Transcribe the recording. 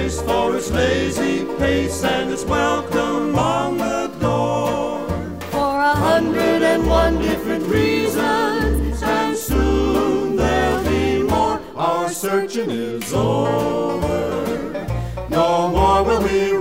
brace for its lazy pace and its welcome on the door. For 101 different reasons, And soon there'll be more. Our searching is over. No more will we